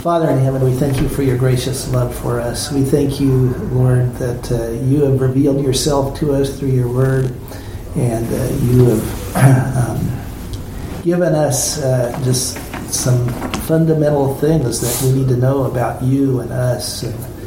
Father in heaven, we thank you for your gracious love for us. We thank you, Lord, that you have revealed yourself to us through your word, and you have given us just some fundamental things that we need to know about you and us.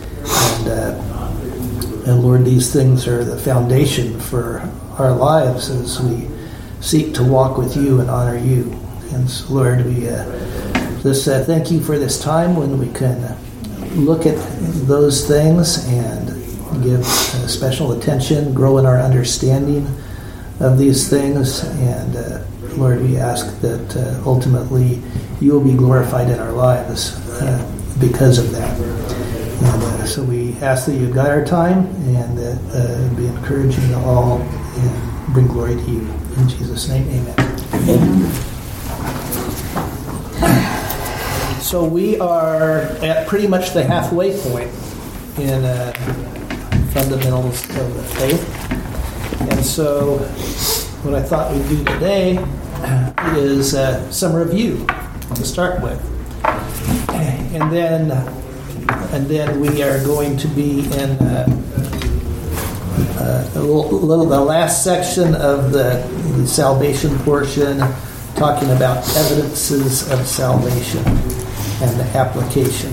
And Lord, these things are the foundation for our lives as we seek to walk with you and honor you. And so, Lord, we just thank you for this time when we can look at those things and give special attention, grow in our understanding of these things. And Lord, we ask that ultimately you will be glorified in our lives because of that. And so we ask that you guide our time and that be encouraging to all and bring glory to you. In Jesus' name, amen. Amen. So we are at pretty much the halfway point in fundamentals of the faith. And so what I thought we'd do today is some review to start with. And then we are going to be in the last section of the salvation portion, talking about evidences of salvation and the application.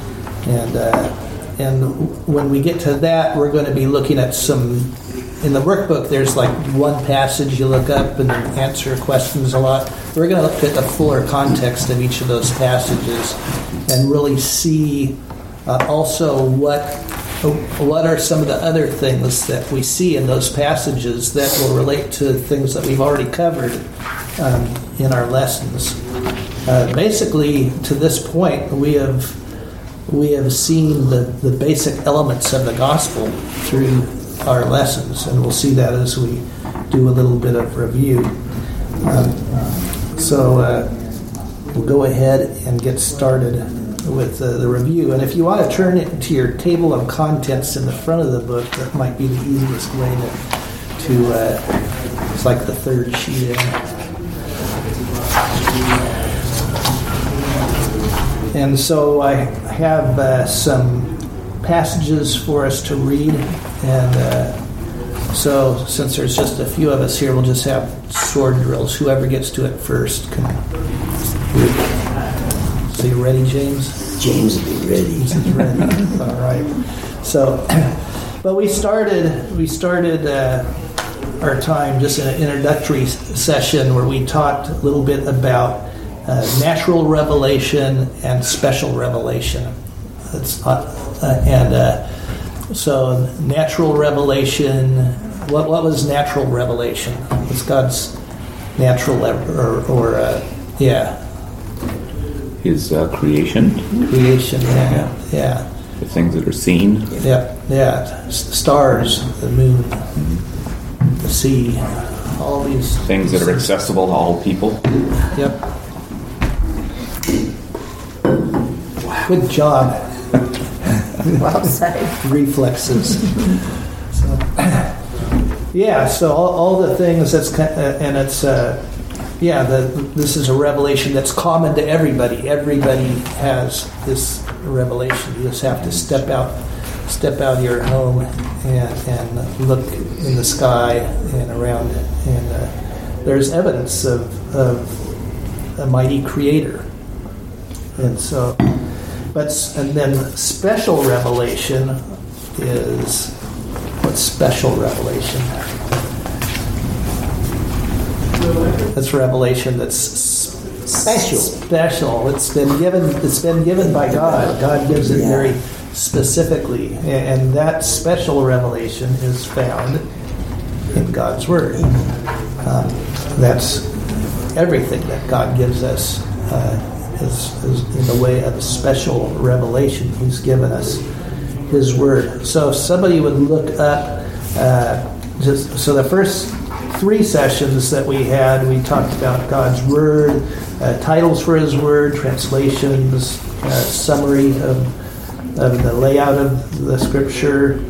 And when we get to that, we're going to be looking at some, in the workbook there's like one passage you look up and answer questions a lot. We're going to look at the fuller context of each of those passages and really see also what are some of the other things that we see in those passages that will relate to things that we've already covered in our lessons. Basically, to this point, we have seen the basic elements of the gospel through our lessons, and we'll see that as we do a little bit of review. So we'll go ahead and get started with the review. And if you want to turn it to your table of contents in the front of the book, that might be the easiest way to it's like the third sheet in. And so I have some passages for us to read, and so since there's just a few of us here, we'll just have sword drills. Whoever gets to it first can read. So you ready, James? James will be ready. He's ready. All right. So, but we started our time just in an introductory session where we talked a little bit about natural revelation and special revelation. So natural revelation. What was natural revelation? It's God's natural His creation. Creation. Yeah. The things that are seen. Yeah. Stars, the moon, the sea, all these things that are accessible to all people. Yep. Good job. Well said. Reflexes. So all the things that's and it's this is a revelation that's common to everybody. Everybody has this revelation. You just have to step out of your home and look in the sky and around it, and there's evidence of a mighty Creator. And so, and then special revelation is what's special revelation? That's revelation that's special. It's been given by God. God gives it very specifically, and that special revelation is found in God's Word. That's everything that God gives us is in the way of a special revelation. He's given us His Word. So if somebody would look up, so the first 3 sessions that we had, we talked about God's Word, titles for His Word, translations, summary of the layout of the Scripture,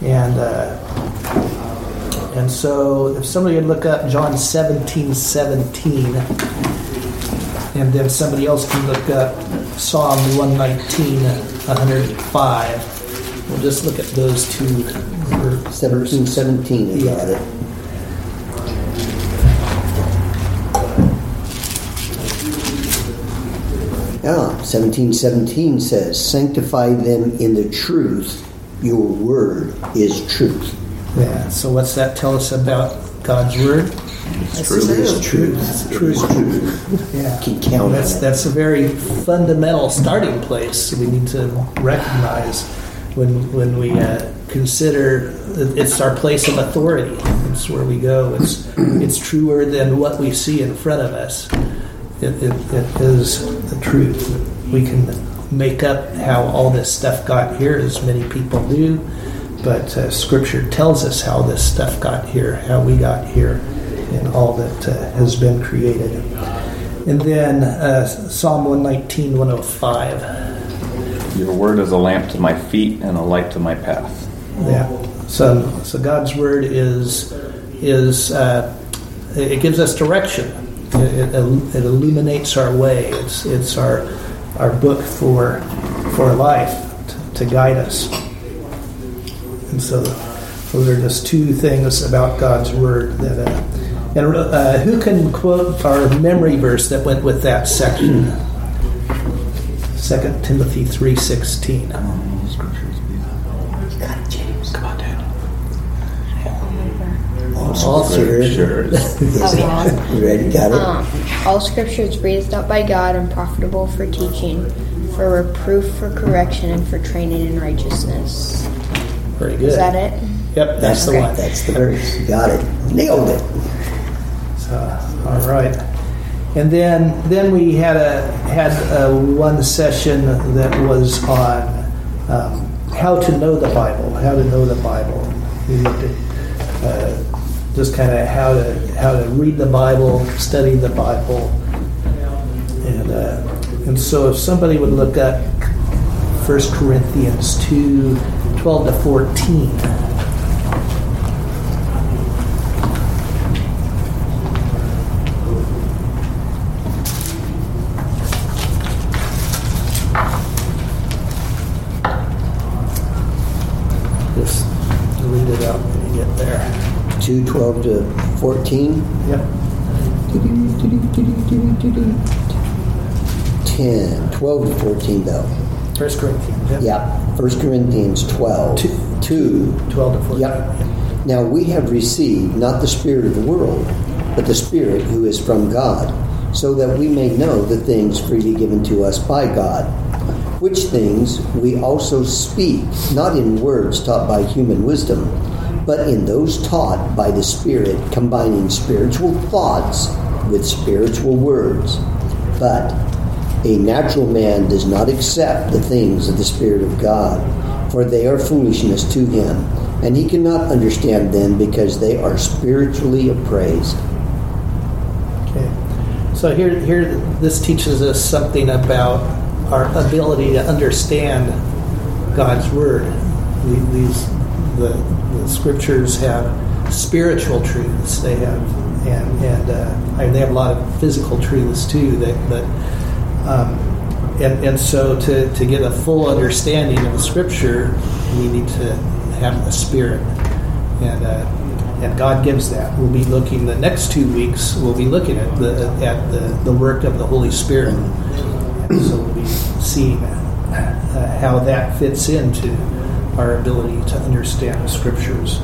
and so if somebody would look up John 17:17, and then somebody else can look up Psalm 119, 105. We'll just look at those two verses. 17:17, I got it. Yeah, 17:17 says, "Sanctify them in the truth. Your word is truth." Yeah. So what's that tell us about God's word? It's true. It's truth. It's truth. Yeah. You can count on it. That's a very fundamental starting place we need to recognize when we consider it's our place of authority. It's where we go. It's truer than what we see in front of us. It is the truth. We can make up how all this stuff got here, as many people do, but Scripture tells us how this stuff got here, how we got here, and all that has been created. And then Psalm 119, 105. Your word is a lamp to my feet and a light to my path. Yeah. So God's word is it gives us direction. It illuminates our way. It's our book for life to guide us. And so those are just two things about God's word that. And who can quote our memory verse that went with that section? 2 Timothy 3:16. You got it, James. Come on, Dad. All Sure. You ready? Got it? All scripture is breathed out by God and profitable for teaching, for reproof, for correction, and for training in righteousness. Very good. Is that it? Yep, that's the one. That's the verse. You got it. Nailed it. All right. And then we had one session that was on how to know the Bible. How to know the Bible. We looked at just kind of how to read the Bible, study the Bible, and so if somebody would look up 1 Corinthians 2:12 to 14. Just read it out when you get there. 2:12 to 14. Yep. 12 to 14 though. 1 Corinthians. Yep. Yeah. 1 Corinthians 12. 2. 12 to 14. Yep. Now we have received not the spirit of the world, but the Spirit who is from God, so that we may know the things freely given to us by God, which things we also speak, not in words taught by human wisdom, but in those taught by the Spirit, combining spiritual thoughts with spiritual words. But a natural man does not accept the things of the Spirit of God, for they are foolishness to him, and he cannot understand them because they are spiritually appraised. Okay. So here, this teaches us something about our ability to understand God's Word. The Scriptures have spiritual truths. They have and they have a lot of physical truths too. And so to get a full understanding of the Scripture, we need to have the Spirit, and God gives that. We'll be looking the next 2 weeks. We'll be looking at the work of the Holy Spirit, and so we'll be seeing how that fits into our ability to understand the Scriptures.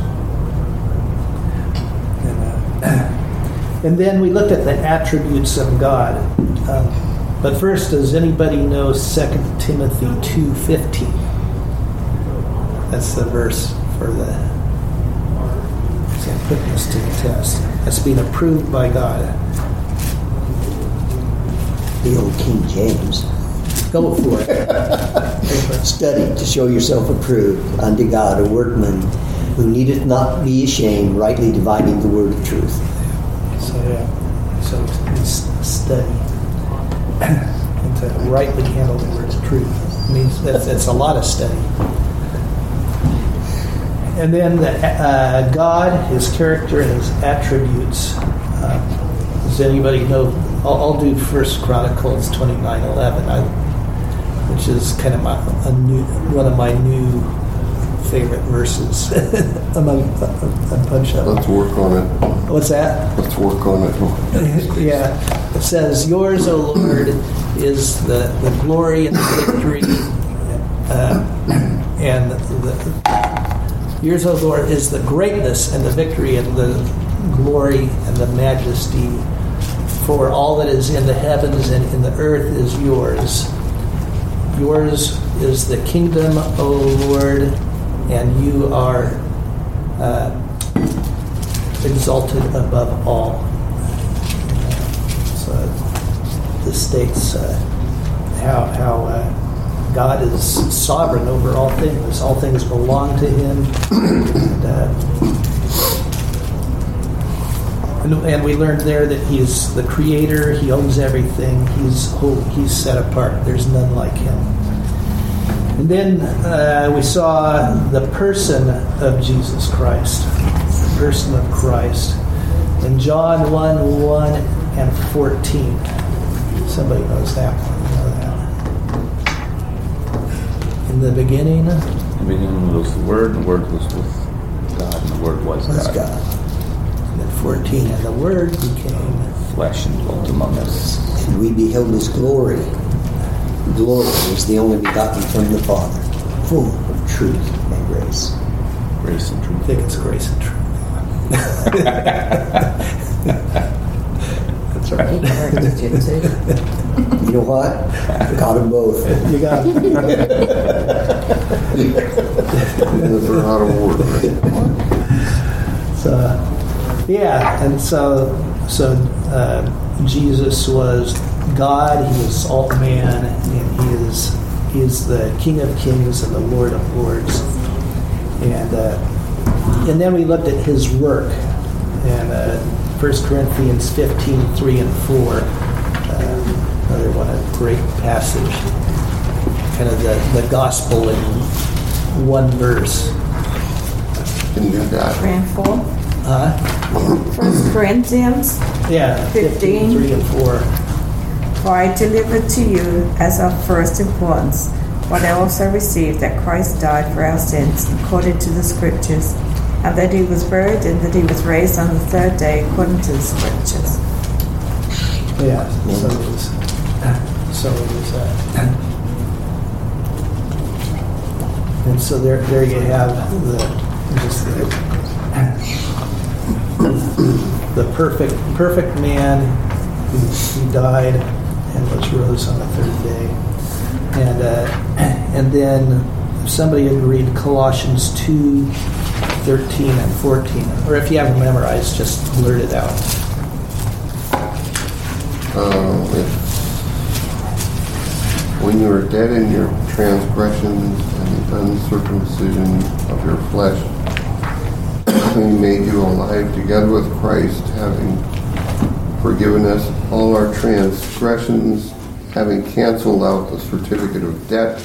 And then we looked at the attributes of God. But first, does anybody know 2 Timothy 2:15? That's the verse for the putting us to the test. That's being approved by God. The old King James. Go for it. Study to show yourself approved unto God, a workman who needeth not be ashamed, rightly dividing the word of truth. So it's study. And to rightly handle the word of truth. It means that's a lot of study. And then God, His character, and His attributes. Does anybody know? I'll do 1 Chronicles 29:11. which is kind of one of my new favorite verses among a bunch of them. Let's work on it. What's that? Let's work on it. Yeah. It says, yours, O Lord, is the glory and the victory, yours, O Lord, is the greatness and the victory and the glory and the majesty. For all that is in the heavens and in the earth is yours. Yours is the kingdom, O Lord, and you are exalted above all. So this states how God is sovereign over all things. All things belong to Him. And we learned there that He's the Creator. He owns everything. He's holy. He's set apart. There's none like Him. And then we saw the person of Jesus Christ. The person of Christ. In John 1:1 and 14. Somebody knows that one. In the beginning? In the beginning was the Word, and the Word was with God, and the Word was God. And then 14, and the Word became flesh and dwelt among us. And we beheld His glory. Glory is the only begotten from the Father, full of truth and grace. Grace and I truth. think it's grace and truth. That's right. You know what? Got them both. You got it. They're out of order. So, yeah, and so Jesus was God. He was all man, and he is the King of Kings and the Lord of Lords. And then we looked at His work in 1 Corinthians 15:3 and 4. Another one, a great passage. Kind of the gospel in one verse. Can you do that? Ran 4. 1 Corinthians Yeah, 15:3 and 4. For I delivered to you as of first importance what I also received, that Christ died for our sins according to the Scriptures, and that He was buried, and that He was raised on the third day according to the Scriptures. Yeah, so it was. And so there you have the perfect man who died and was rose on the third day. And then if somebody would read Colossians 2:13 and 14, or if you haven't memorized, just blurt it out. When you were dead in your transgressions and the uncircumcision of your flesh, He made you alive together with Christ, having forgiven us all our transgressions, having canceled out the certificate of debt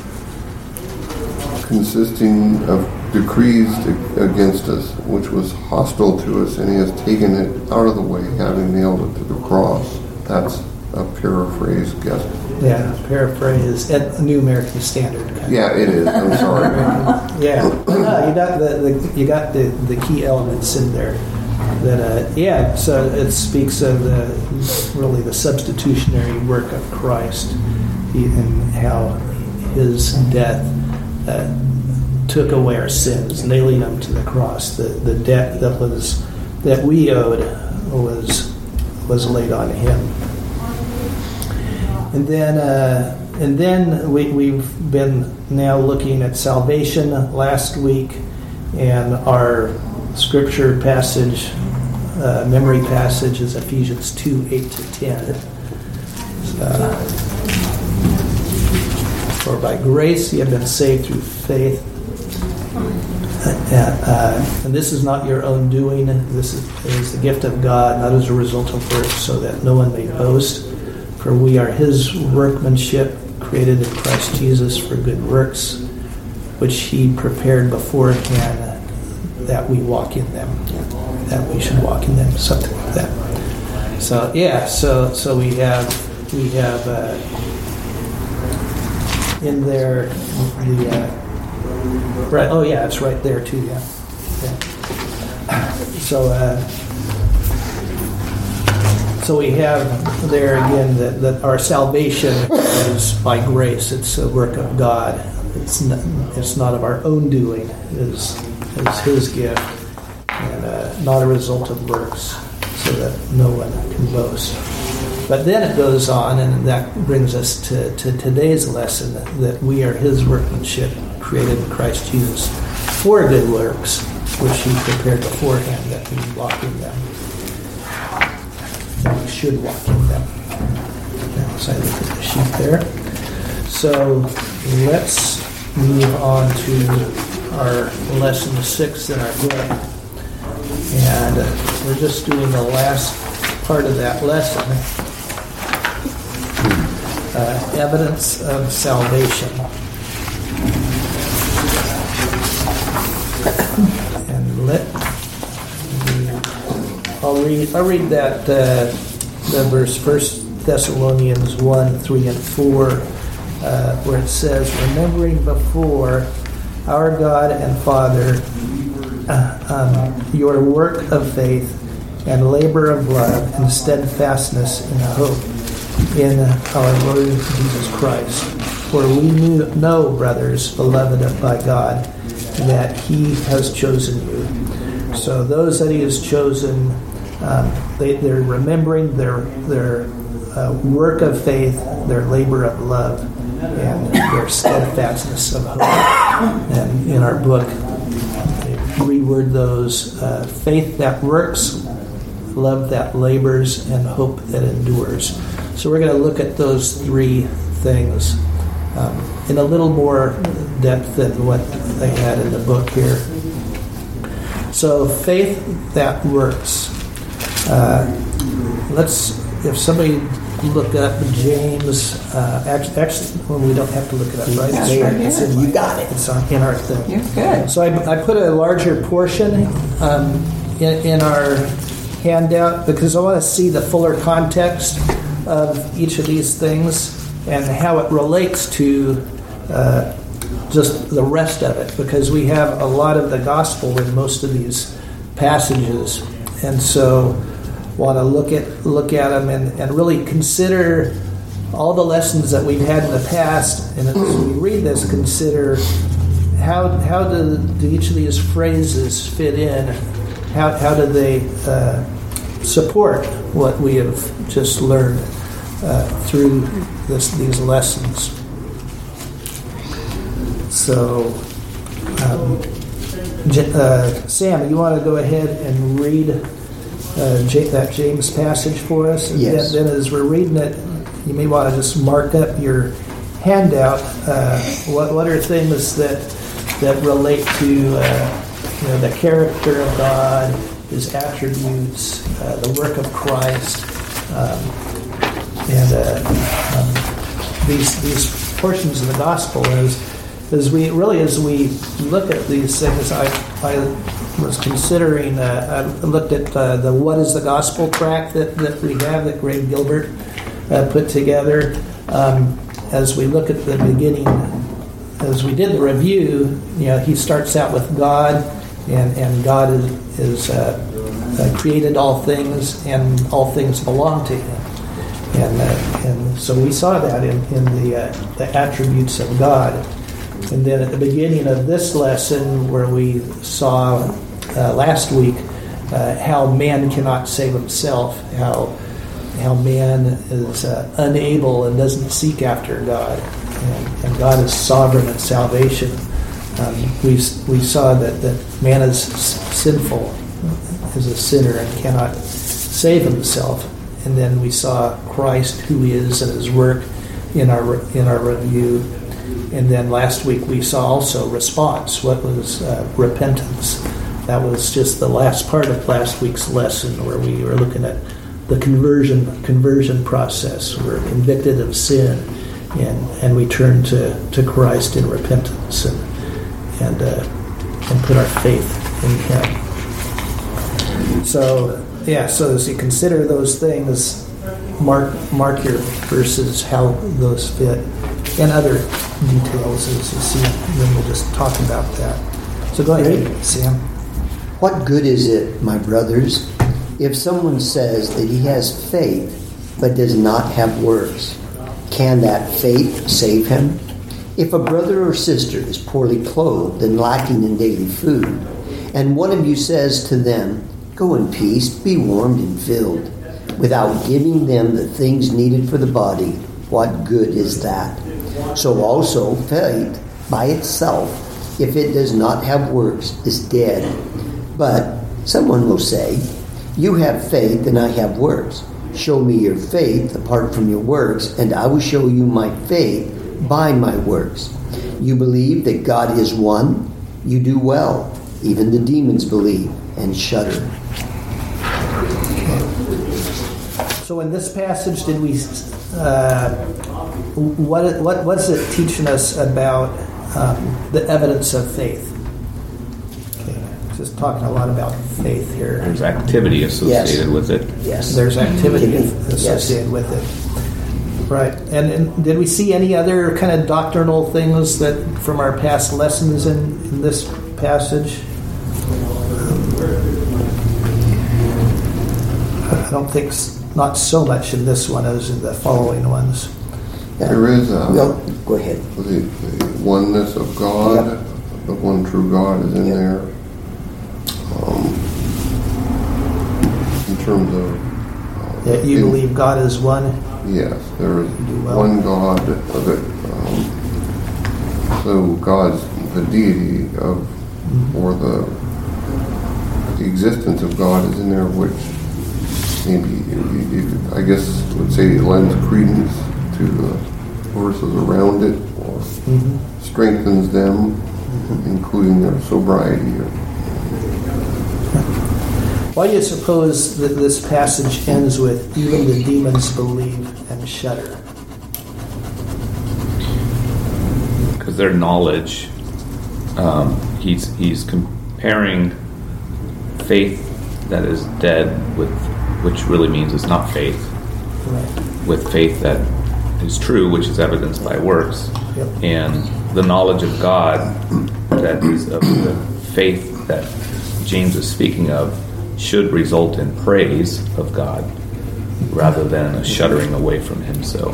consisting of decrees against us, which was hostile to us, and He has taken it out of the way, having nailed it to the cross. That's a paraphrase, guess. Yeah, paraphrase at New American Standard. Yeah, it is. I'm sorry. Yeah, no, you got the key elements in there. That so it speaks of really the substitutionary work of Christ and how His death took away our sins, nailing them to the cross. The debt that we owed was laid on Him. And then we've been now looking at salvation last week, and our scripture passage, memory passage, is Ephesians 2:8-10. For by grace you have been saved through faith, and this is not your own doing. This is the gift of God, not as a result of works, so that no one may boast. For we are His workmanship, created in Christ Jesus for good works, which He prepared beforehand that we walk in them, that we should walk in them, something like that. So yeah, so we have in there, right. Oh yeah, it's right there too. Yeah. So we have there again that our salvation is by grace. It's a work of God. It's not of our own doing. It's His gift, and not a result of works, so that no one can boast. But then it goes on, and that brings us to today's lesson, that we are His workmanship, created in Christ Jesus, for good works, which He prepared beforehand that we walk in them. That we should walk in them. Now, so I look at the sheet there. So let's move on to our lesson 6 in our book. And we're just doing the last part of that lesson. Evidence of salvation. And I'll read that the verse 1 Thessalonians 1, 3, and 4, where it says, remembering before our God and Father your work of faith and labor of love and steadfastness in hope in our Lord Jesus Christ. For we know, brothers, beloved by God, that He has chosen you. So those that He has chosen, they're remembering their work of faith, their labor of love, and their steadfastness of hope. And in our book, they reword those: faith that works, love that labors, and hope that endures. So we're going to look at those 3 things in a little more depth than what they had in the book here. So faith that works. If somebody look up James, actually, well, we don't have to look it up, right? You got it. It's in our thing. You're good. So I put a larger portion in our handout because I want to see the fuller context of each of these things and how it relates to just the rest of it, because we have a lot of the gospel in most of these passages, and so want to look at them and really consider all the lessons that we've had in the past, and as we read this, consider how do each of these phrases fit in, how do they support what we have just learned through these lessons. So, Sam, you want to go ahead and read that James passage for us? And yes. Then as we're reading it, you may want to just mark up your handout. What are things that relate to the character of God, His attributes, the work of Christ, and these portions of the gospel. As we look at these things, I was considering. I looked at the "What is the Gospel" tract that we have that Greg Gilbert put together. As we look at the beginning, as we did the review, he starts out with God, and God is created all things, and all things belong to Him. And so we saw that in the attributes of God. And then at the beginning of this lesson, where we saw last week how man cannot save himself, how man is unable and doesn't seek after God, and God is sovereign in salvation. We saw that man is sinful, is a sinner, and cannot save himself. And then we saw Christ, who He is, and His work in our review. And then last week we saw also response. What was repentance? That was just the last part of last week's lesson, where we were looking at the conversion process. We're convicted of sin, and we turn to Christ in repentance and put our faith in Him. So as you consider those things, mark your verses, how those fit. and other details as you see. Then we'll just talk about that. So go ahead, Sam. What good is it, my brothers, if someone says that he has faith but does not have works? Can that faith save him? If a brother or sister is poorly clothed and lacking in daily food, and one of you says to them, "Go in peace, be warmed and filled," without giving them the things needed for the body, what good is that? So also faith by itself, if it does not have works, is dead. But someone will say, "You have faith and I have works. Show me your faith apart from your works, and I will show you my faith by my works. You believe that God is one? You do well. Even the demons believe and shudder." So in this passage, did we? What's it teaching us about the evidence of faith? Okay, just talking a lot about faith here. There's activity associated with it. Yes. There's activity associated with it. Right. And did we see any other kind of doctrinal things that from our past lessons in this passage? I don't think not so much in this one as in the following ones. There is No, go ahead. the oneness of God. Yep. The one true God is in there. In terms of That you believe God is one. yes, there is do well. one God of it. So God's the deity of, or the existence of God is in there, which maybe I guess would say it lends credence to the verses around it, or strengthens them, including their sobriety. Why do you suppose that this passage ends with "even the demons believe and shudder"? Because their knowledge, he's comparing faith that is dead with, which really means it's not faith, Right. with faith that is true, which is evidenced by works, Yep. and the knowledge of God that is of the faith that James is speaking of should result in praise of God rather than a shuddering away from him. So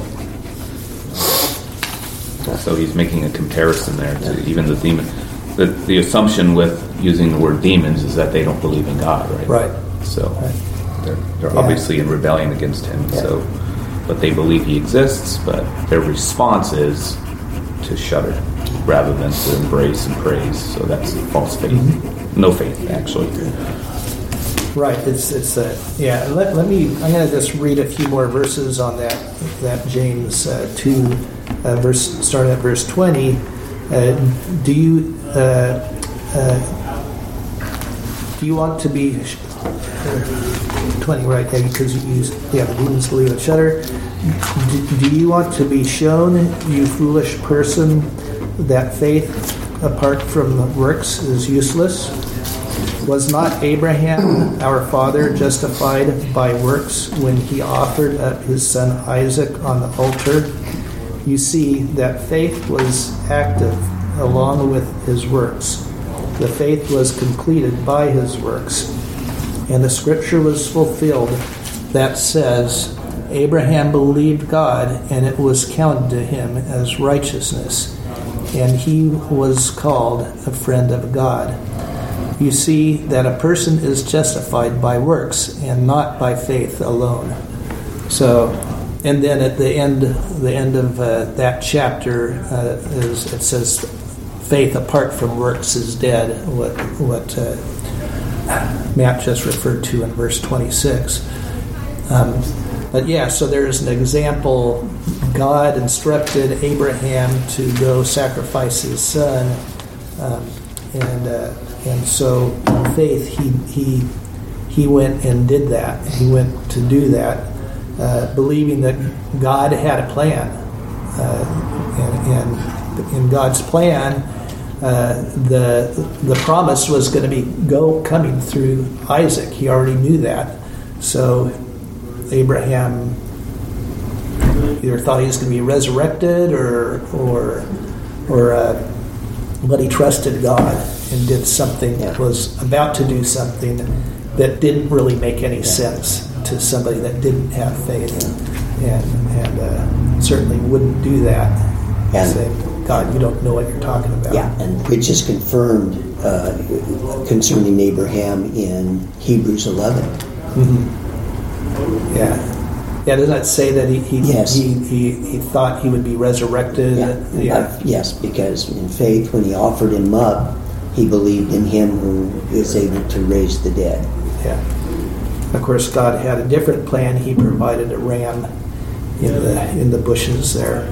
he's making a comparison there to even the demon. The assumption with using the word demons is that they don't believe in God, right? Right. So they're obviously in rebellion against him. Yeah. So, but they believe he exists, but their response is to shudder rather than to embrace and praise. So that's false faith. No faith, actually. Right. It's Let me. I'm going to just read a few more verses on that James 2 verse, starting at verse 20. Do you want to be 20? Right? Because the demons believe and shudder. Do you want to be shown, you foolish person, that faith apart from works is useless? Was not Abraham, our father, justified by works when he offered up his son Isaac on the altar? You see that faith was active along with his works. The faith was completed by his works. And the scripture was fulfilled that says, Abraham believed God, and it was counted to him as righteousness, and he was called a friend of God. You see that a person is justified by works and not by faith alone. So, and then at the end of that chapter, it says, "Faith apart from works is dead." What Matt just referred to in verse 26. But yeah, so there's an example. God instructed Abraham to go sacrifice his son, and so in faith he went and did that. He went to do that, believing that God had a plan, and in God's plan, the promise was going to be coming through Isaac. He already knew that, so Abraham either thought he was going to be resurrected but he trusted God and did something, was about to do something that didn't really make any sense to somebody that didn't have faith, and certainly wouldn't do that. And say, God, you don't know what you're talking about. Yeah, and which is confirmed concerning Abraham in Hebrews 11. Mm-hmm. Yeah. Yeah, doesn't that say that he thought he would be resurrected? Yes, because in faith, when he offered him up, he believed in him who is able to raise the dead. Yeah. Of course, God had a different plan. He provided a ram in the bushes there.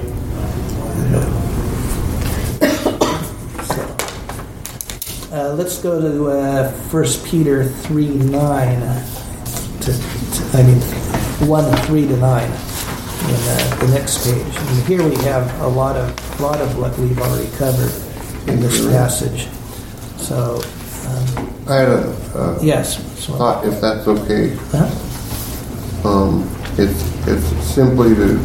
Let's go to 1 Peter 3:9. 1:3-9 in the next page. And here we have a lot of what we've already covered in this passage. So I had a yes, thought, if that's okay. Uh-huh. It's simply to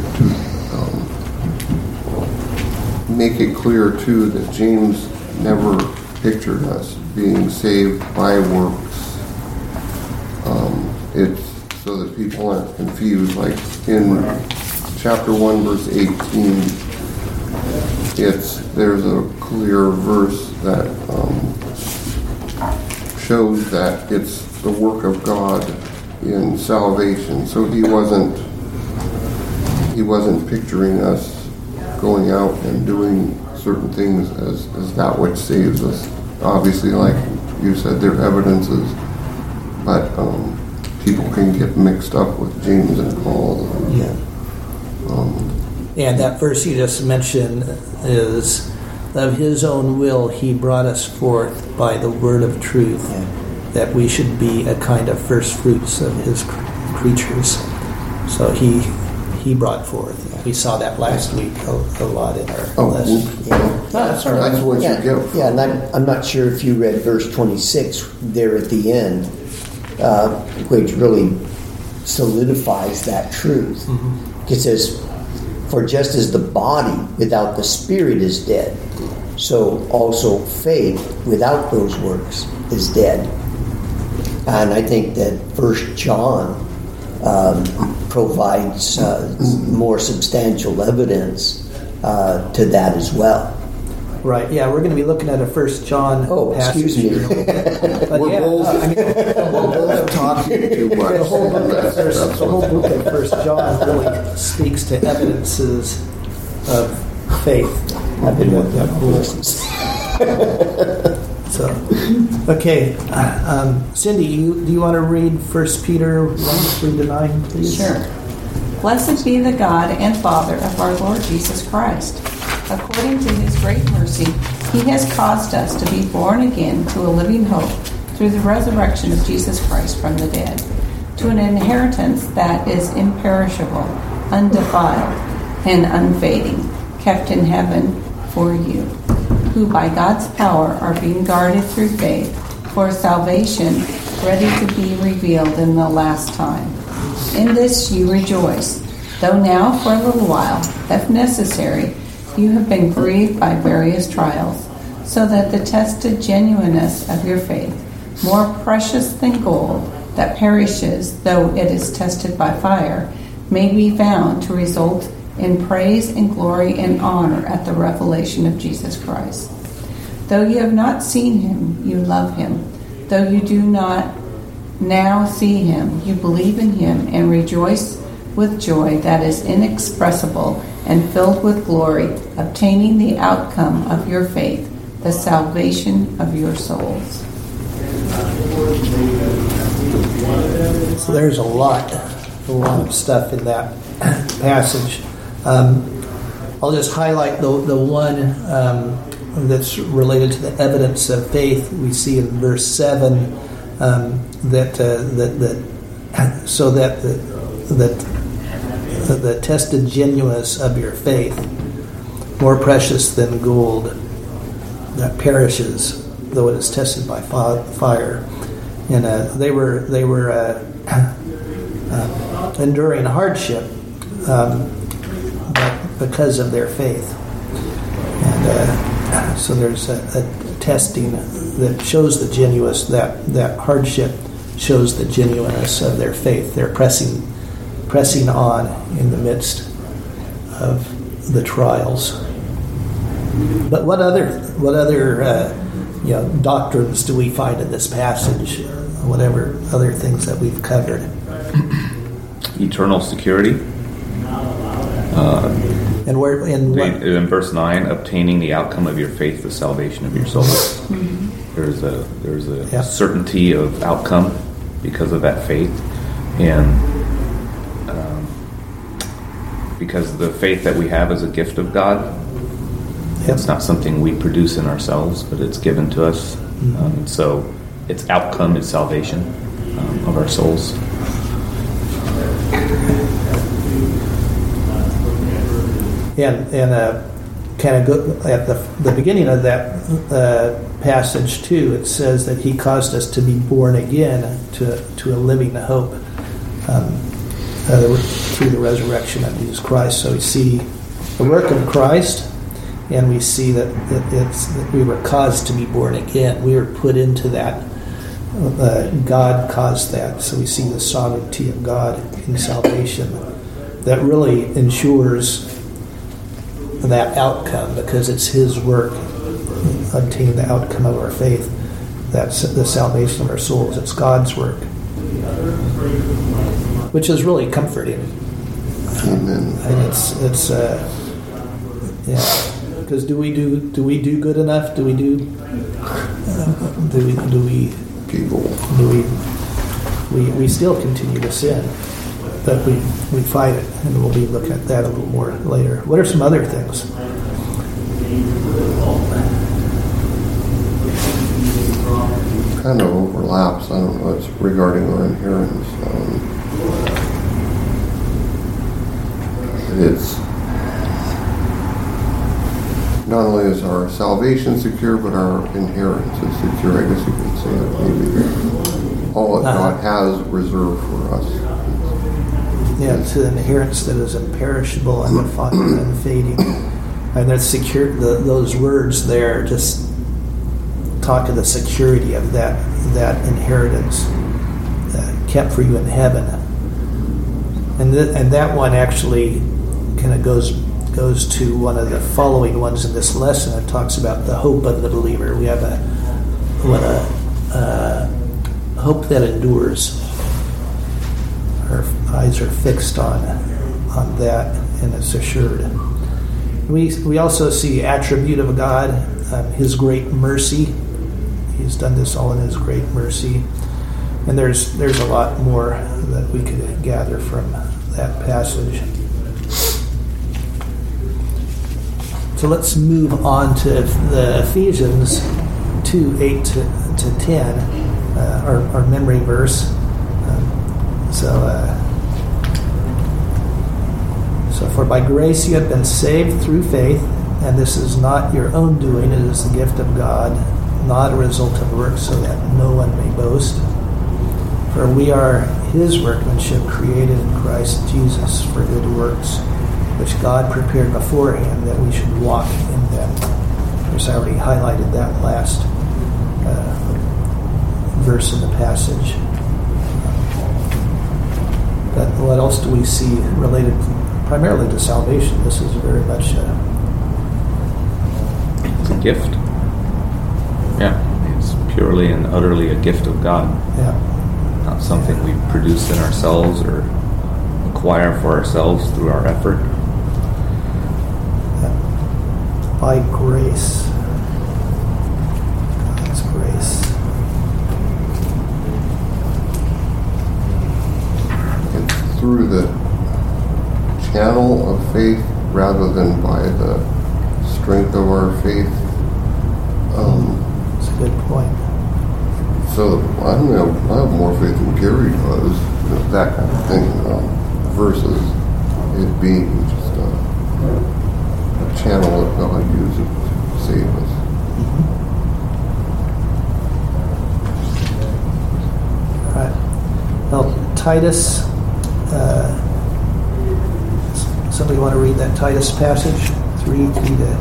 make it clear too that James never pictured us being saved by works. It's so that people aren't confused. Like in chapter 1, verse 18, there's a clear verse that shows that it's the work of God in salvation. So he wasn't picturing us going out and doing certain things as that which saves us. Obviously, like you said, there are evidences, but people can get mixed up with James and Paul. And that verse you just mentioned is, of his own will he brought us forth by the word of truth, that we should be a kind of first fruits of his creatures. So he brought forth. We saw that last week a lot in our lesson. That's what you get. Yeah, and I'm not sure if you read verse 26 there at the end, which really solidifies that truth. Mm-hmm. It says, "For just as the body without the spirit is dead, so also faith without those works is dead." And I think that 1 John provides more substantial evidence to that as well. Right. Yeah, we're going to be looking at a 1 John passage. Excuse me. But we're both talking too much. The whole book of 1 John really speaks to evidences of faith. I've been with that. So, okay. Cindy, do you want to read 1 Peter 1:3-9, please? Sure. Blessed be the God and Father of our Lord Jesus Christ. According to his great mercy, he has caused us to be born again to a living hope through the resurrection of Jesus Christ from the dead, to an inheritance that is imperishable, undefiled, and unfading, kept in heaven for you, who by God's power are being guarded through faith for salvation ready to be revealed in the last time. In this you rejoice, though now for a little while, if necessary, you have been grieved by various trials, so that the tested genuineness of your faith, more precious than gold that perishes though it is tested by fire, may be found to result in praise and glory and honor at the revelation of Jesus Christ. Though you have not seen him, you love him. Though you do not now see him, you believe in him and rejoice with joy that is inexpressible and filled with glory, obtaining the outcome of your faith, the salvation of your souls. So there's a lot of stuff in that passage. I'll just highlight the one that's related to the evidence of faith. We see in verse 7 that the tested genuineness of your faith, more precious than gold that perishes though it is tested by fire. And they were enduring hardship. but because of their faith. And so there's a testing that shows the genuineness, that hardship shows the genuineness of their faith. They're pressing on in the midst of the trials. But what other doctrines do we find in this passage? Whatever other things that we've covered. Eternal security. And where in verse 9, obtaining the outcome of your faith, the salvation of your souls. There's a certainty of outcome because of that faith, and because the faith that we have is a gift of God. It's not something we produce in ourselves, but it's given to us. So its outcome is salvation of our souls. And kind of go at the beginning of that passage too, it says that he caused us to be born again to a living hope through the resurrection of Jesus Christ. So we see the work of Christ, and we see that we were caused to be born again. We were put into that. God caused that. So we see the sovereignty of God in salvation that really ensures that outcome, because it's his work obtaining the outcome of our faith. That's the salvation of our souls. It's God's work, which is really comforting. Amen. And it's because do we do good enough? Do we still continue to sin? But we fight it, and we'll be looking at that a little more later. What are some other things? Kind of overlaps. I don't know. It's regarding our inheritance. It's not only is our salvation secure, but our inheritance is secure. I guess you could say that maybe all that God has reserved for us. Yeah, it's an inheritance that is imperishable and unfading. And that's secure. Those words there just talk of the security of that inheritance kept for you in heaven. And that one actually kind of goes to one of the following ones in this lesson. It talks about the hope of the believer. We have a hope that endures. Our eyes are fixed on that, and it's assured. We also see attribute of God, his great mercy. He's done this all in his great mercy. And there's a lot more that we could gather from that passage. So let's move on to the Ephesians 2:8 to 10, our memory verse. So for by grace you have been saved through faith, and this is not your own doing, it is the gift of God, not a result of works, so that no one may boast. For we are his workmanship, created in Christ Jesus for good works, which God prepared beforehand that we should walk in them. Of course, I already highlighted that last verse in the passage. But what else do we see related primarily to salvation? This is very much it's a gift. Yeah, it's purely and utterly a gift of God. Yeah. Not something we produce in ourselves or acquire for ourselves through our effort. Yeah. By grace. God's grace. Through the channel of faith rather than by the strength of our faith. That's a good point. So I have more faith than Gary does, that kind of thing, versus it being just a channel that God uses to save us. All right. Well, Titus. Somebody want to read that Titus passage? 3:3-8.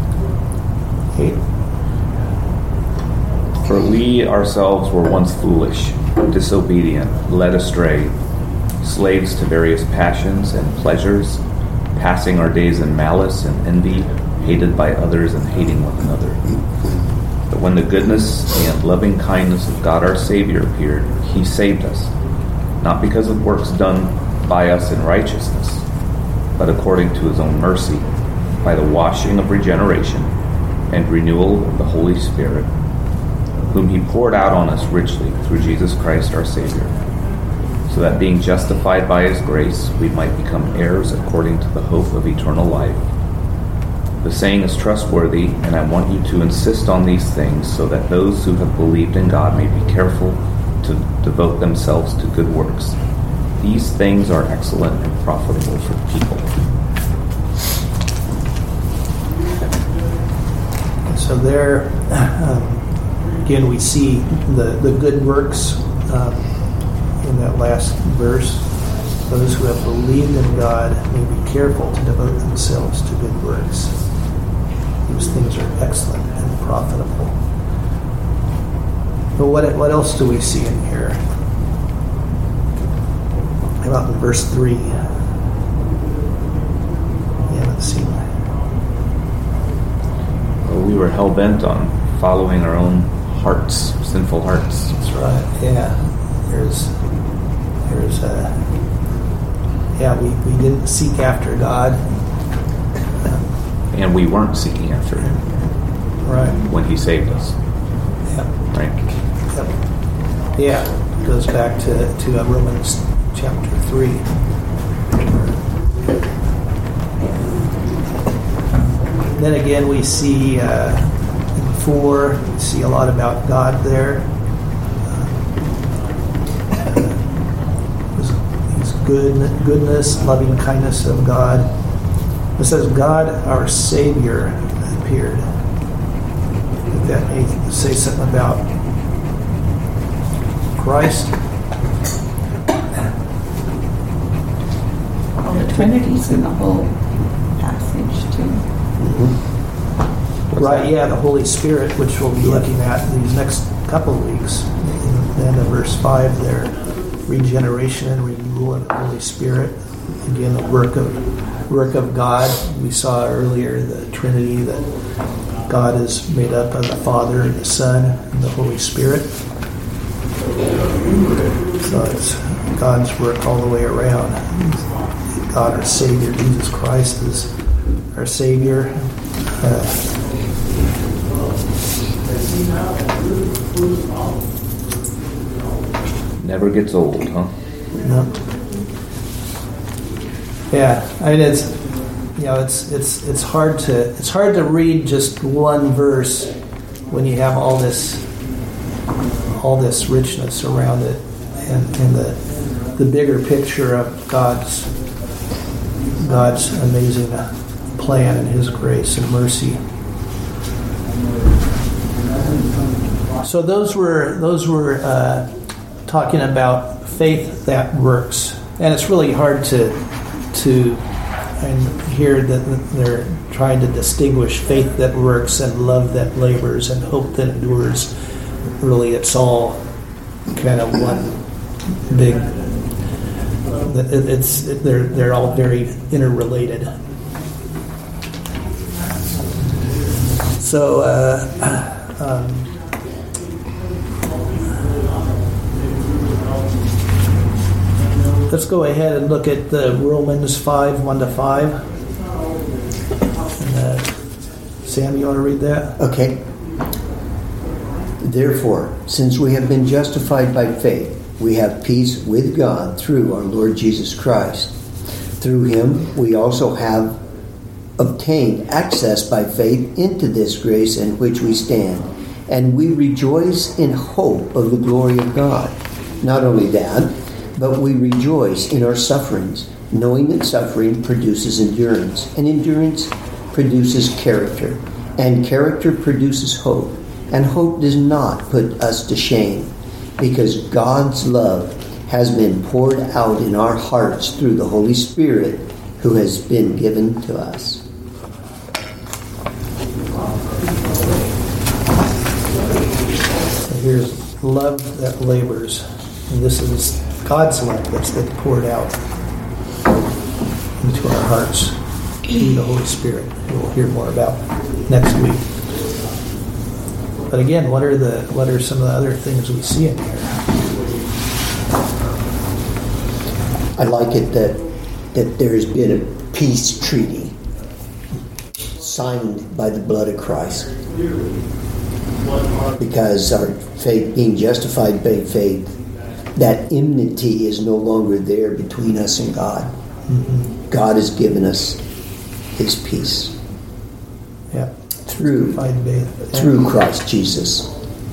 For we ourselves were once foolish, disobedient, led astray, slaves to various passions and pleasures, passing our days in malice and envy, hated by others and hating one another. But when the goodness and loving kindness of God our Savior appeared, he saved us, not because of works done by us in righteousness, but according to his own mercy, by the washing of regeneration and renewal of the Holy Spirit, whom he poured out on us richly through Jesus Christ our Savior, so that being justified by his grace, we might become heirs according to the hope of eternal life. The saying is trustworthy, and I want you to insist on these things so that those who have believed in God may be careful to devote themselves to good works. These things are excellent and profitable for people. So there, again, we see the good works in that last verse. Those who have believed in God may be careful to devote themselves to good works. These things are excellent and profitable. But what else do we see in here? How about in verse 3? You haven't seen that. Well, we were hell-bent on following our own hearts, sinful hearts. That's right, yeah. We didn't seek after God. And we weren't seeking after him. Right. When he saved us. Yep. Right. Yep. Yeah. It goes back to Romans chapter 3. Then again, we see in 4, we see a lot about God there. His goodness, loving kindness of God. It says, God, our Savior, appeared. That may say something about Christ. Well, the Trinity's in the whole passage, too. Mm-hmm. Right, yeah, the Holy Spirit, which we'll be looking at these next couple of weeks. And in verse 5 there, regeneration and renewal of the Holy Spirit. Again, the work of God. We saw earlier the Trinity, that God is made up of the Father and the Son and the Holy Spirit. So it's God's work all the way around. God, our Savior, Jesus Christ is our Savior. Never gets old, huh? No. Yeah, I mean it's hard to read just one verse when you have all this richness around it, and the bigger picture of God's amazing plan and His grace and mercy. So those were talking about faith that works, and it's really hard to and hear that they're trying to distinguish faith that works and love that labors and hope that endures. Really, it's all kind of one big. They're all very interrelated. So. Let's go ahead and look at the Romans 5, 1-5. And, Sam, you want to read that? Okay. Therefore, since we have been justified by faith, we have peace with God through our Lord Jesus Christ. Through him, we also have obtained access by faith into this grace in which we stand, and we rejoice in hope of the glory of God. Not only that, but we rejoice in our sufferings, knowing that suffering produces endurance, and endurance produces character, and character produces hope, and hope does not put us to shame, because God's love has been poured out in our hearts through the Holy Spirit who has been given to us. So here's love that labors. And this is God's love that's been poured out into our hearts through the Holy Spirit. We'll hear more about next week. But again, what are some of the other things we see in here? I like it that there's been a peace treaty signed by the blood of Christ. Because our faith, being justified by faith, that enmity is no longer there between us and God. Mm-hmm. God has given us His peace. Yeah. Through Christ Jesus.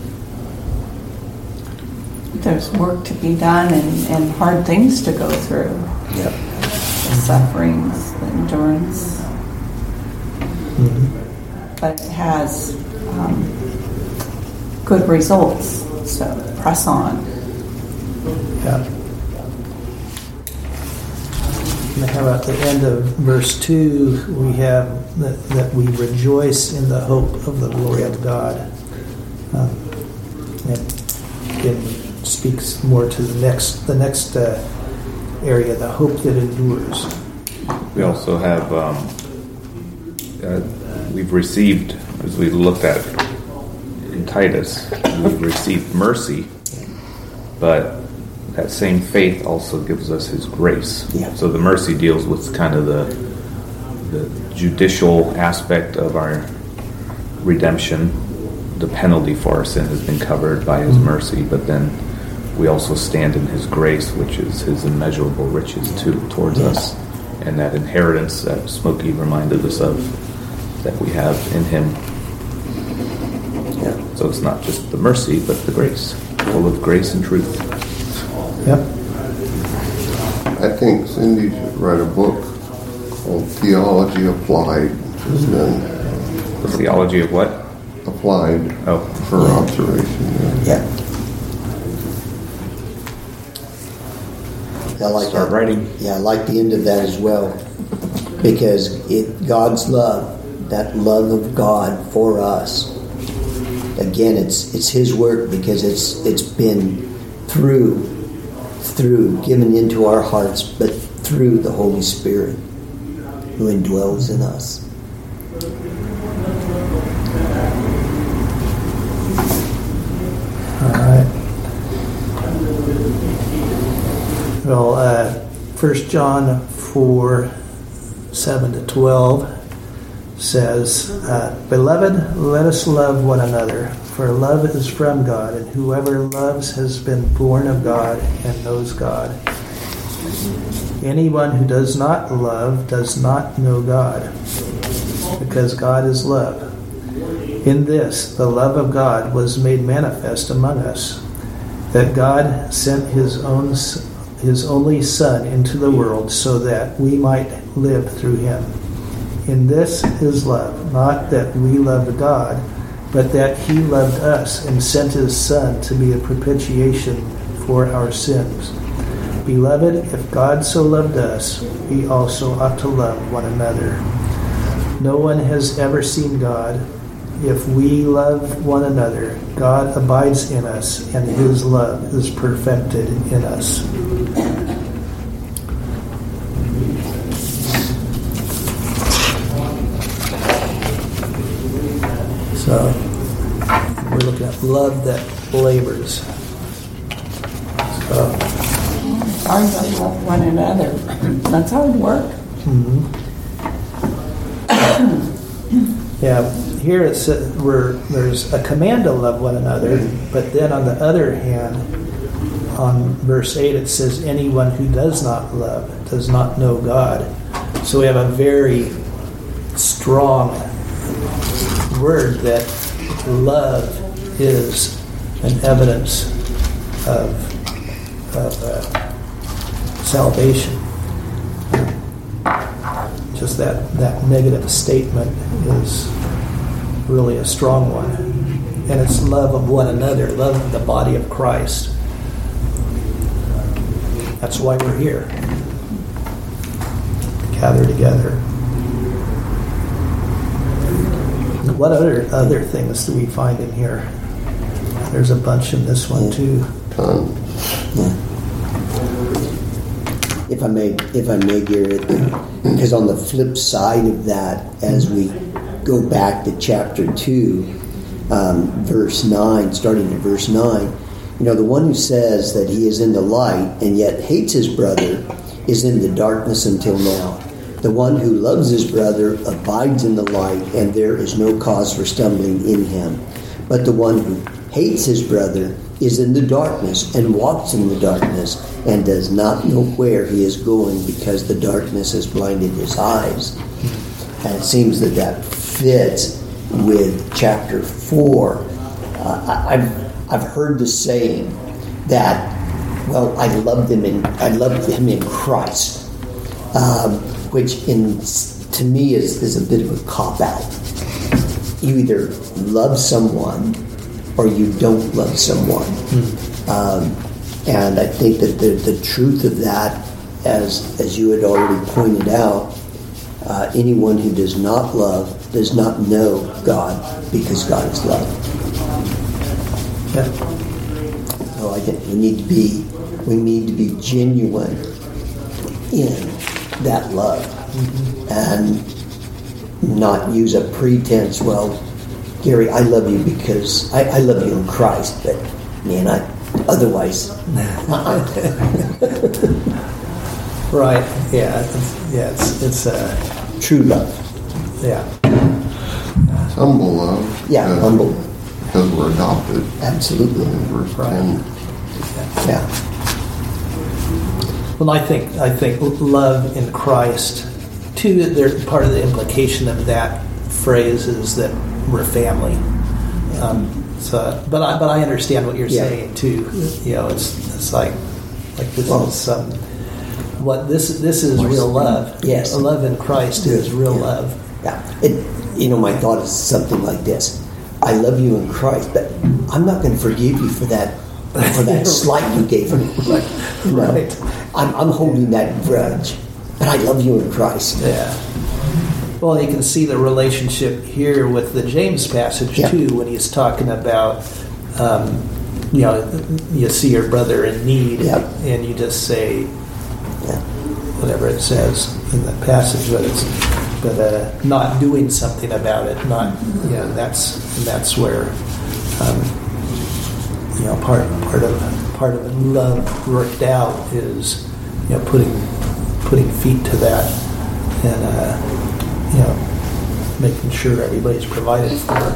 There's work to be done and hard things to go through. Yep. The sufferings, the endurance. Mm-hmm. But it has good results. So press on. Yeah. And how about the end of verse 2, we have that we rejoice in the hope of the glory of God. And again, speaks more to the next area, the hope that endures. We also have, we've received, as we looked at in Titus, we've received mercy, but that same faith also gives us His grace. Yeah. So the mercy deals with kind of the judicial aspect of our redemption. The penalty for our sin has been covered by His mercy, but then we also stand in His grace, which is His immeasurable riches towards us, and that inheritance that Smokey reminded us of that we have in Him. Yeah. So it's not just the mercy, but the grace, full of grace and truth. Yep. I think Cindy should write a book called Theology Applied, which has been The theology of what? applied for observation. Yeah. I like Start that. writing. Yeah, I like the end of that as well, because God's love, that love of God for us. Again, it's His work, because it's been through given into our hearts, but through the Holy Spirit who indwells in us. All right. Well, 1 John 4:7-12 says, "Beloved, let us love one another, for love is from God, and whoever loves has been born of God and knows God. Anyone who does not love does not know God, because God is love. In this, the love of God was made manifest among us, that God sent His only Son into the world so that we might live through Him. In this is love, not that we loved God, but that He loved us and sent His Son to be a propitiation for our sins. Beloved, if God so loved us, we also ought to love one another. No one has ever seen God. If we love one another, God abides in us, and His love is perfected in us." So, we're looking at love that labors. So, It's hard to love one another. That's hard work. mm-hmm. Yeah, here it says there's a command to love one another, but then on the other hand, on verse 8 it says, anyone who does not love does not know God. So we have a very strong word that love is an evidence of salvation. Just that negative statement is really a strong one. And it's love of one another, love of the body of Christ. That's why we're here. gather together. What other things do we find in here? There's a bunch in this one too. If I may, Garrett, because on the flip side of that, as we go back to chapter 2, verse 9, starting at verse 9, the one who says that he is in the light and yet hates his brother is in the darkness until now. The one who loves his brother abides in the light, and there is no cause for stumbling in him. But the one who hates his brother is in the darkness and walks in the darkness and does not know where he is going because the darkness has blinded his eyes. And it seems that fits with chapter 4. I've heard the saying that, well, I loved him in Christ, which to me is a bit of a cop-out. You either love someone or you don't love someone. And I think that the truth of that, as you had already pointed out, anyone who does not love does not know God, because God is love. Yeah. So I think we need to be genuine in that love, and not use a pretense. Well, Gary, I love you because I love you in Christ, but man, otherwise. Right. Yeah. It's true love. Yeah. It's humble love. Yeah, humble. Because we're adopted. Absolutely. In verse 10. Yeah. Well, I think love in Christ too. There's part of the implication of that phrase is that we're family. But I understand what you're saying too. It's like this is this is real love. Yes, love in Christ is real love. Yeah. My thought is something like this: I love you in Christ, but I'm not going to forgive you for that slight you gave me. Right. I'm holding that grudge, but I love you in Christ. Yeah. Well, you can see the relationship here with the James passage too, when he's talking about, you see your brother in need, and you just say whatever it says in the passage, but not doing something about it. That's where part of love worked out is putting feet to that and making sure everybody's provided for.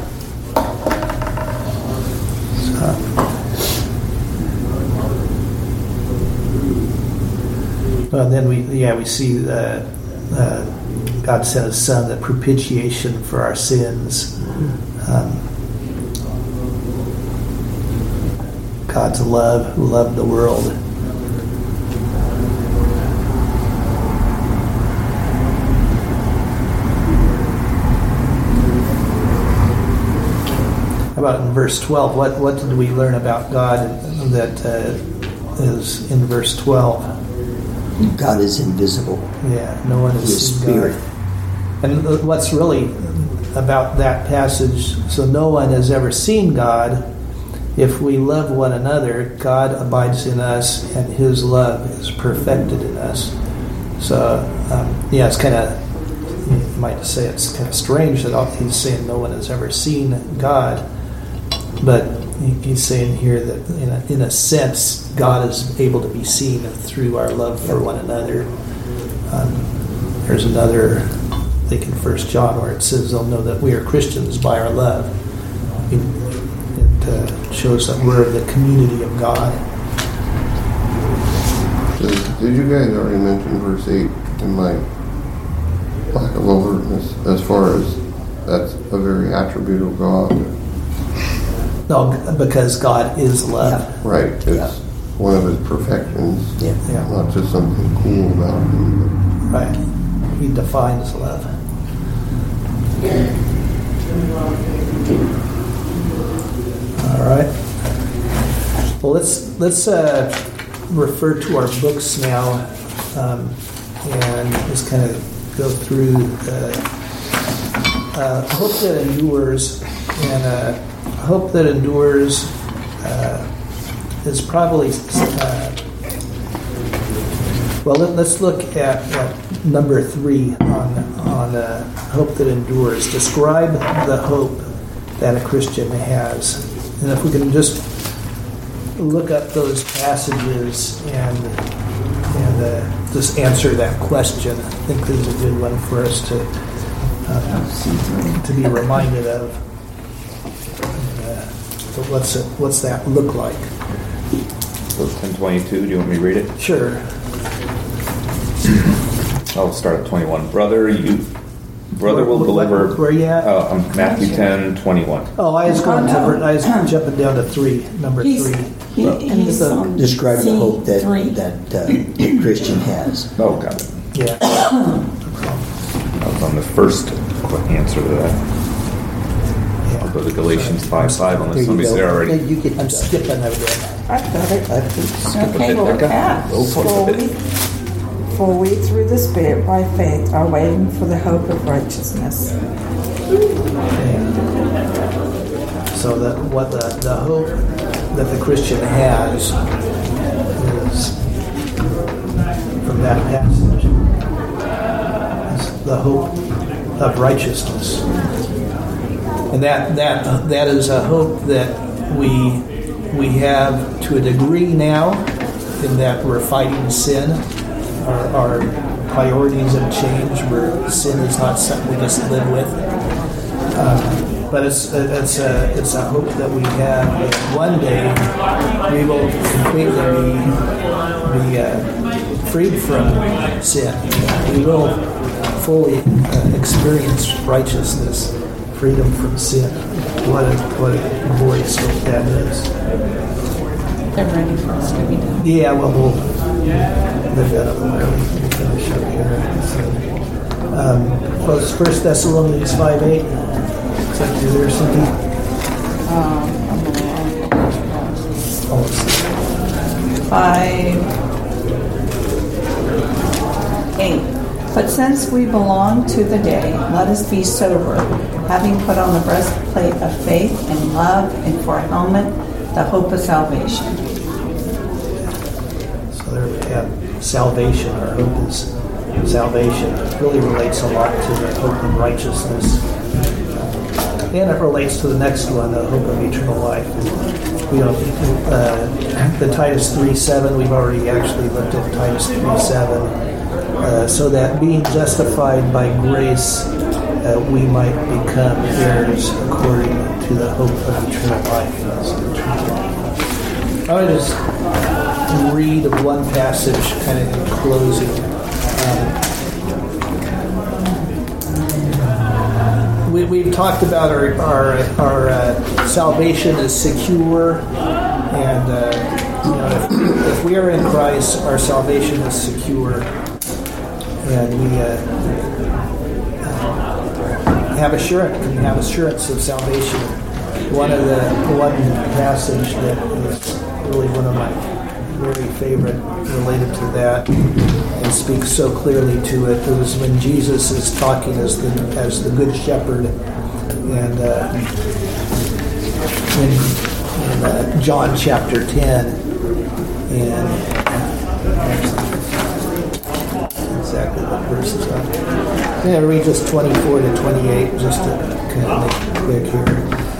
And then we see God sent His Son, the propitiation for our sins. God's love, who loved the world. How about in verse 12? What did we learn about God that is in verse 12? God is invisible. Yeah, no one has seen spirit. God. And what's really about that passage, so no one has ever seen God. If we love one another, God abides in us, and His love is perfected in us. So, it's kind of, you might say it's kind of strange that He's saying no one has ever seen God, but He's saying here that in a sense, God is able to be seen through our love for one another. There's another, I think in 1 John, where it says they'll know that we are Christians by our love. It shows that we're the community of God. Did you guys already mention verse 8 in my lack of alertness, as far as that's a very attribute of God? No, because God is love. Yeah. Right. It's one of His perfections. Yeah. Not just something cool about Him. Right. He defines love. All right. Well, let's refer to our books now, and just kind of go through hope that endures, and hope that endures is probably well. Let's look at number 3 on hope that endures. Describe the hope that a Christian has, and if we can just look up those passages and just answer that question, I think this is a good one for us to be reminded of. But what's that look like? Verse 10:22. Do you want me to read it? Sure. I'll start at 21. Brother will deliver. Where you at? Matthew 10:21. Oh, I was jumping down to 3, number 3. He's on Describe the hope that C3. the Christian has. Oh, got it. Yeah. I was on the first answer to that. I'll go to Galatians 5:5 There unless you somebody's go. there already. You get I'm skipping over there. I've got it. I think Okay, well, Pat. For we through the Spirit by faith are waiting for the hope of righteousness. So that what the hope that the Christian has is from that passage is the hope of righteousness, and that is a hope that we have to a degree now, in that we're fighting sin. Our priorities have changed, where sin is not something we just live with. But it's a hope that we have that one day we will completely be freed from sin. We will fully experience righteousness, freedom from sin. What a glorious hope that is. They're ready for us to be done. Yeah, well, we'll live that up and we'll finish up here. So, 1 Thessalonians 5:8. Is that you there, Cindy? Almost. 5:8. But since we belong to the day, let us be sober, having put on the breastplate of faith and love, and for a helmet, the hope of salvation. So there we have salvation. Our hope is salvation. It really relates a lot to the hope of righteousness. And it relates to the next one, the hope of eternal life. The Titus 3:7, we've already actually looked at Titus 3:7. So that being justified by grace, we might become heirs according to the hope of eternal life. I would just read one passage kind of in closing. We've talked about our salvation is secure, and if we are in Christ, our salvation is secure, and we have assurance of salvation. One passage that is really one of my very favorite related to that and speaks so clearly to it. It was when Jesus is talking as the good shepherd, and in John chapter 10, and exactly what verse is that? I'm going to read just 24 to 28 just to kind of make it quick here.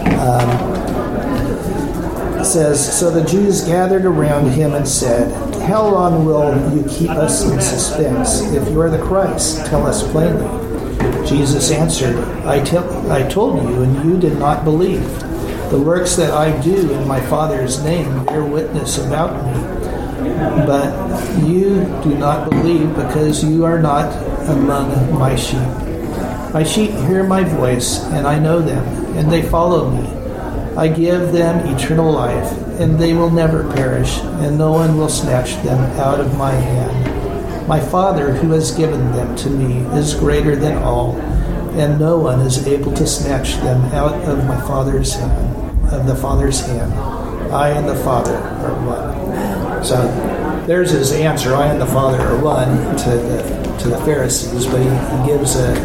It says, "So the Jews gathered around him and said, 'How long will you keep us in suspense? If you are the Christ, tell us plainly.' Jesus answered, I told you, and you did not believe. The works that I do in my Father's name bear witness about me. But you do not believe because you are not among my sheep. My sheep hear my voice, and I know them, and they follow me. I give them eternal life, and they will never perish, and no one will snatch them out of my hand. My Father, who has given them to me, is greater than all, and no one is able to snatch them out of my Father's hand, of the Father's hand. I and the Father are one." So there's his answer, I and the Father are one, to the Pharisees, but he gives a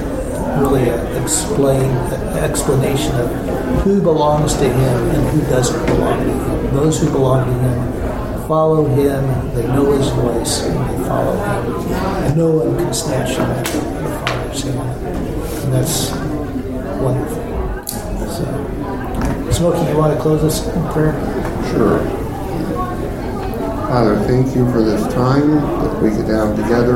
explanation of who belongs to him and who doesn't belong to him. Those who belong to him follow him, they know his voice, and they follow him. And no one can snatch them out of the Father's hand. And that's wonderful. So, Smokey, you want to close us in prayer? Sure. Father, thank you for this time that we could have together.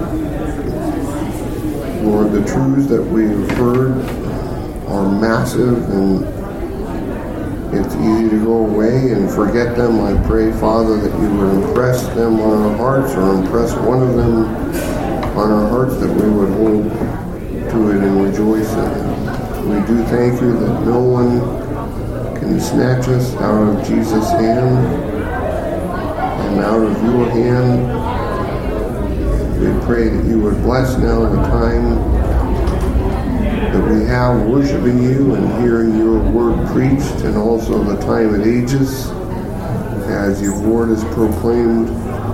Lord, the truths that we've heard are massive, and it's easy to go away and forget them. I pray, Father, that you would impress them on our hearts, or impress one of them on our hearts, that we would hold to it and rejoice in it. We do thank you that no one can snatch us out of Jesus' hand and out of your hand. We pray that you would bless now the time that we have worshiping you and hearing your word preached, and also the time it ages as your word is proclaimed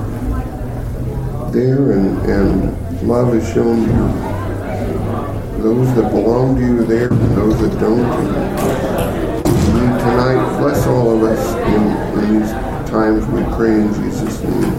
there, and love is shown to those that belong to you there and those that don't. And tonight, bless all of us in these times, we pray in Jesus' name.